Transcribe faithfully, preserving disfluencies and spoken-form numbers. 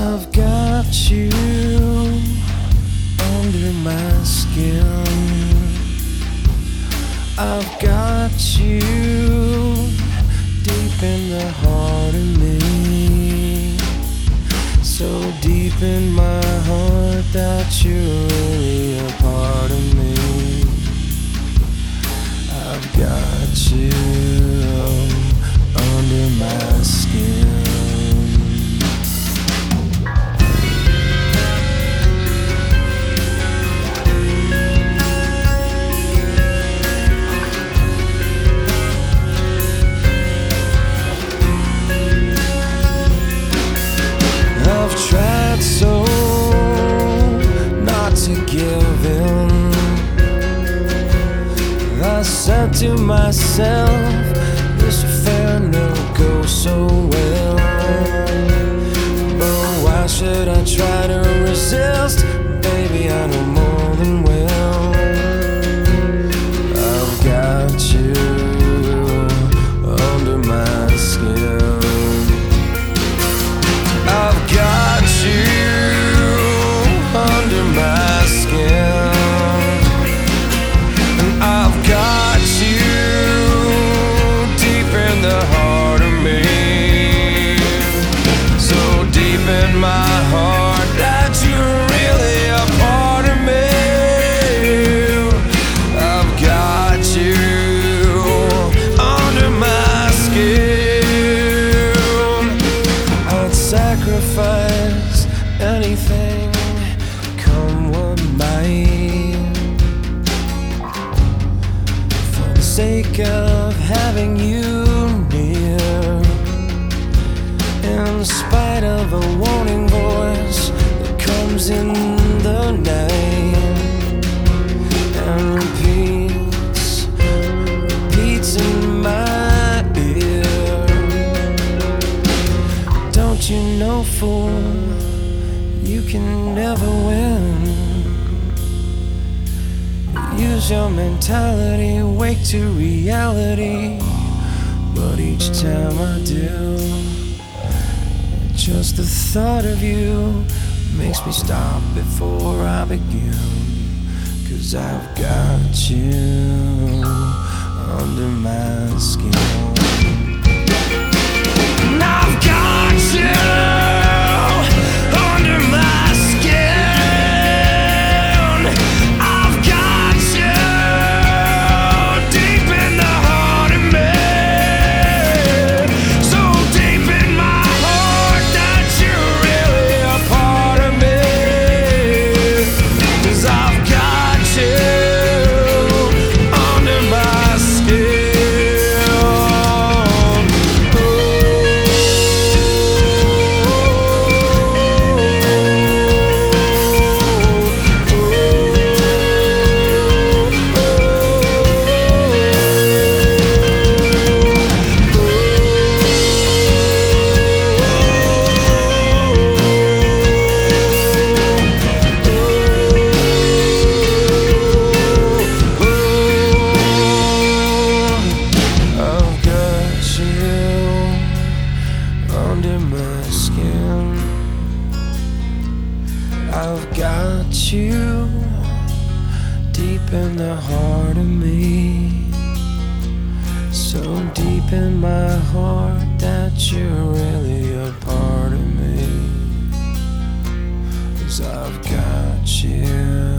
I've got you under my skin. I've got you deep in the heart of me, so deep in my heart that you're really a part of me. I've got you under my skin. I've tried so not to give in. I said to myself, this affair no go so well. But why should I try to resist? Baby, I know more than well. I've got you under my skin. I've got you under my skin. And I've got you deep in the heart of me, so deep in my heart that you're really a part of me. I've got you under my skin. I'd sacrifice anything, come what might, for the sake of having you near. In spite of a warning voice that comes in the night and repeats, repeats in my ear. Don't you know, fool, you can never win. Use your mentality, wake to reality. But each time I do, just the thought of you makes me stop before I begin. 'Cause I've got you under my skin. And I've got you under my skin. I've got you deep in the heart of me, so deep in my heart that you're really a part of me. 'Cause I've got you under my skin. Oh. I've got you under my skin. I've got you deep in the heart of me, so deep in my heart that you're really a part of me. 'Cause I've got you